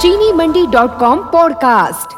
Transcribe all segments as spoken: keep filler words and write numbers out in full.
चीनी Mandi dot com podcast.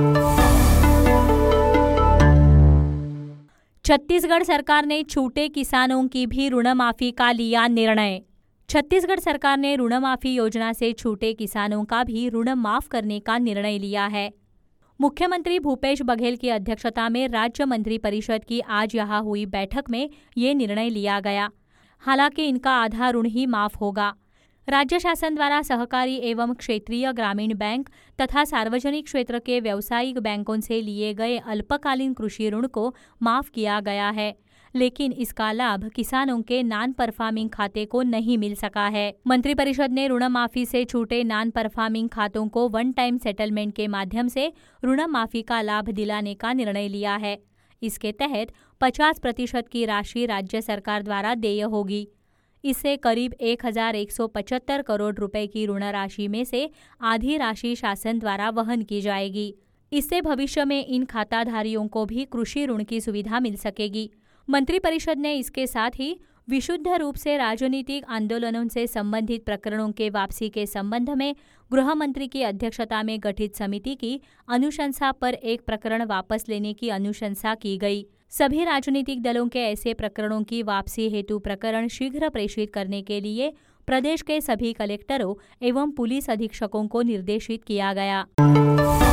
Chhattisgarh सरकार ने छूटे किसानों की भी ऋण माफी का लिया निर्णय। छत्तीसगढ़ सरकार ने ऋण माफी योजना से छूटे किसानों का भी ऋण माफ करने का निर्णय लिया है। मुख्यमंत्री भूपेश बघेल की अध्यक्षता में राज्य मंत्रिपरिषद की आज यहां हुई बैठक में ये निर्णय लिया गया। हालांकि इनका आधा ऋण ही माफ होगा। राज्य शासन द्वारा सहकारी एवं क्षेत्रीय ग्रामीण बैंक तथा सार्वजनिक क्षेत्र के व्यावसायिक बैंकों से लिए गए अल्पकालीन कृषि ऋण को माफ किया गया है, लेकिन इसका लाभ किसानों के नॉन परफॉर्मिंग खाते को नहीं मिल सका है। मंत्रिपरिषद ने ऋण माफी से छूटे नॉन परफॉर्मिंग खातों को वन टाइम सेटलमेंट के माध्यम से ऋण माफी का लाभ दिलाने का निर्णय लिया है। इसके तहत पचास प्रतिशत की राशि राज्य सरकार द्वारा देय होगी। इससे करीब एक हजार एक सौ पचहत्तर करोड़ रुपए की ऋण राशि में से आधी राशि शासन द्वारा वहन की जाएगी। इससे भविष्य में इन खाताधारियों को भी कृषि ऋण की सुविधा मिल सकेगी। मंत्रिपरिषद ने इसके साथ ही विशुद्ध रूप से राजनीतिक आंदोलनों से संबंधित प्रकरणों के वापसी के संबंध में गृह मंत्री की अध्यक्षता में गठित समिति की अनुशंसा पर एक प्रकरण वापस लेने की अनुशंसा की गई। सभी राजनीतिक दलों के ऐसे प्रकरणों की वापसी हेतु प्रकरण शीघ्र प्रेषित करने के लिए प्रदेश के सभी कलेक्टरों एवं पुलिस अधीक्षकों को निर्देशित किया गया।